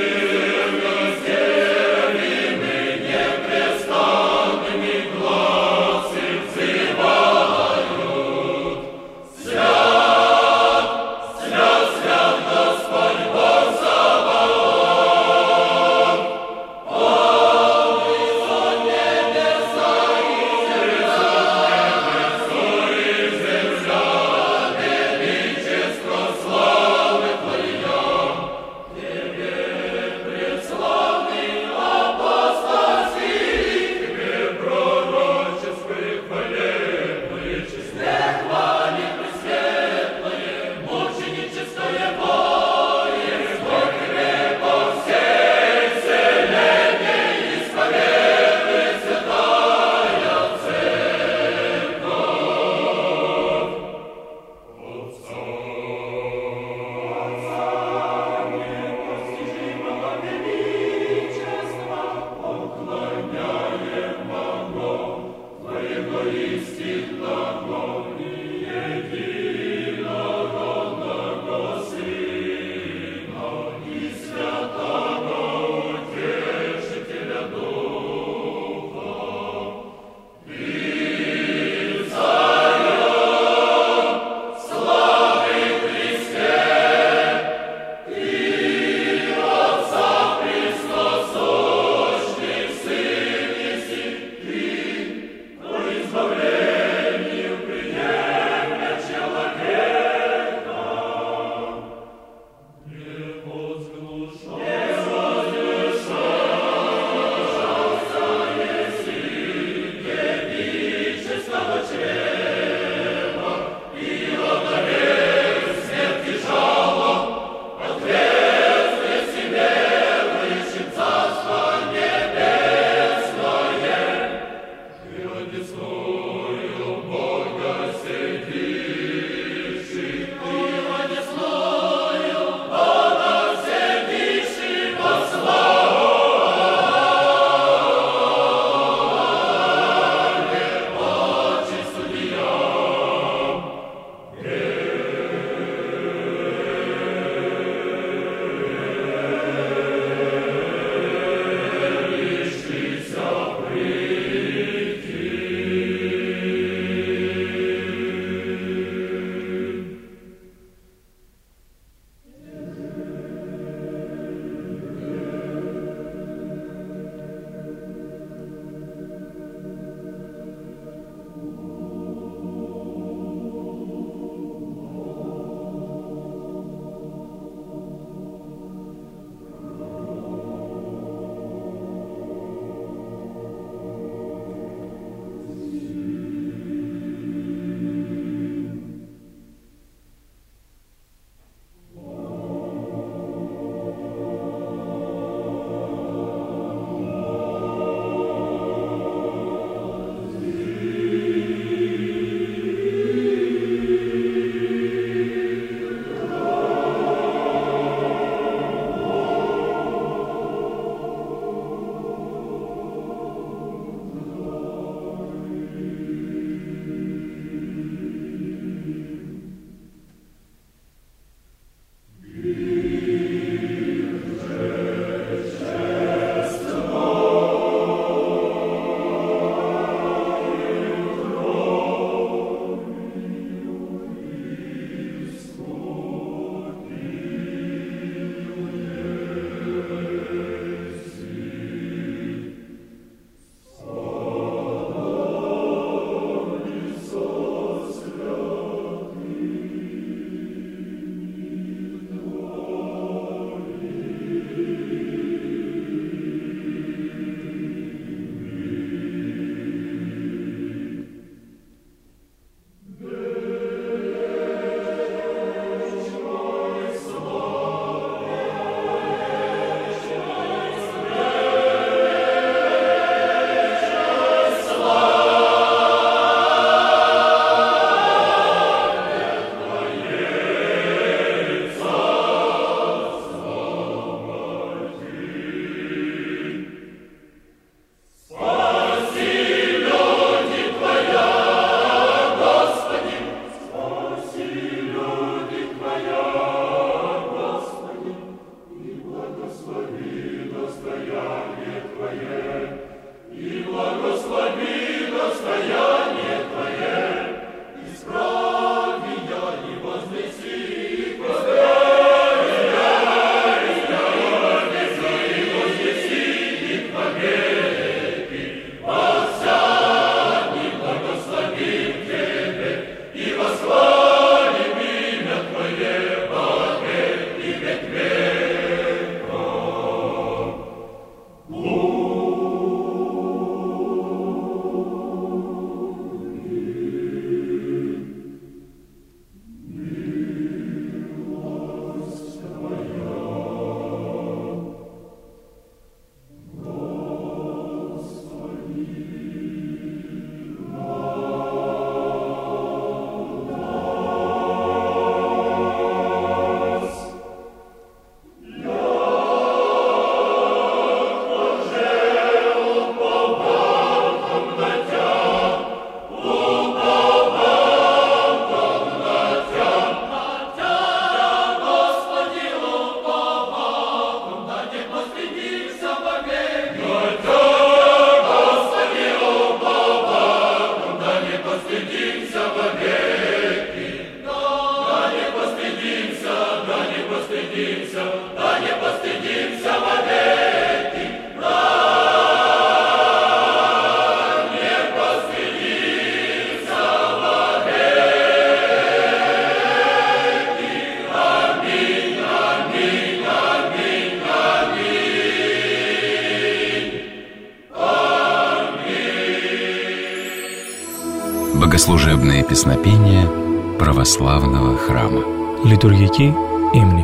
Богослужебные песнопения православного храма. Литургική ύμνη.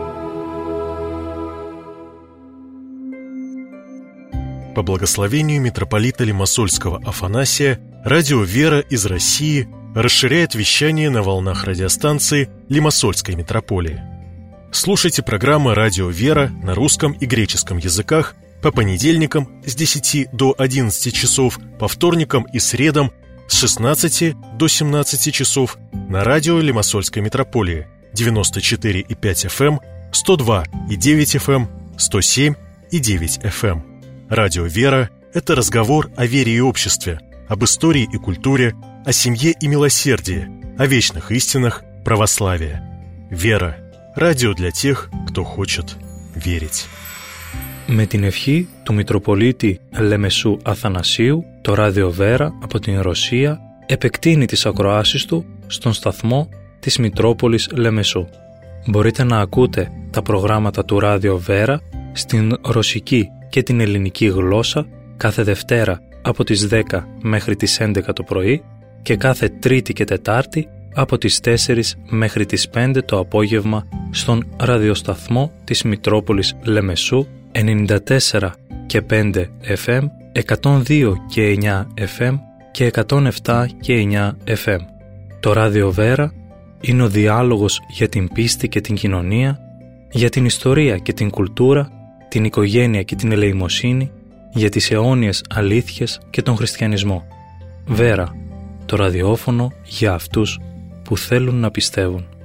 По благословению митрополита Лимассольского Афанасия, радио «Вера» из России расширяет вещание на волнах радиостанции Лимассольской митрополии. Слушайте программы «Радио Вера» на русском и греческом языках по понедельникам с десяти до одиннадцати часов, по вторникам и средам с шестнадцати до семнадцати часов на радио Лимассольской митрополии девяносто четыре и пять эф эм, сто два и девять эф эм, сто семь и девять эф эм. Радио «Вера» — это разговор о вере и обществе, об истории и культуре, о семье и милосердии, о вечных истинах православия. «Вера» — радио для тех, кто хочет верить. Με την ευχή του Μητροπολίτη Λεμεσού Αθανασίου, το ράδιο Βέρα από την Ρωσία επεκτείνει τις ακροάσεις του στον σταθμό της Μητρόπολης Λεμεσού. Μπορείτε να ακούτε τα προγράμματα του ράδιο Βέρα στην ρωσική και την ελληνική γλώσσα κάθε Δευτέρα από τις δέκα μέχρι τις έντεκα το πρωί και κάθε Τρίτη και Τετάρτη από τις τέσσερις μέχρι τις πέντε το απόγευμα στον ραδιοσταθμό της Μητρόπολης Λεμεσού ενενήντα τέσσερα και πέντε εφ εμ, εκατόν δύο και εννιά εφ εμ και εκατόν επτά και εννιά εφ εμ. Το ράδιο Βέρα είναι ο διάλογος για την πίστη και την κοινωνία, για την ιστορία και την κουλτούρα, την οικογένεια και την ελεημοσύνη, για τις αιώνιες αλήθειες και τον χριστιανισμό. Βέρα, το ραδιόφωνο για αυτούς που θέλουν να πιστεύουν.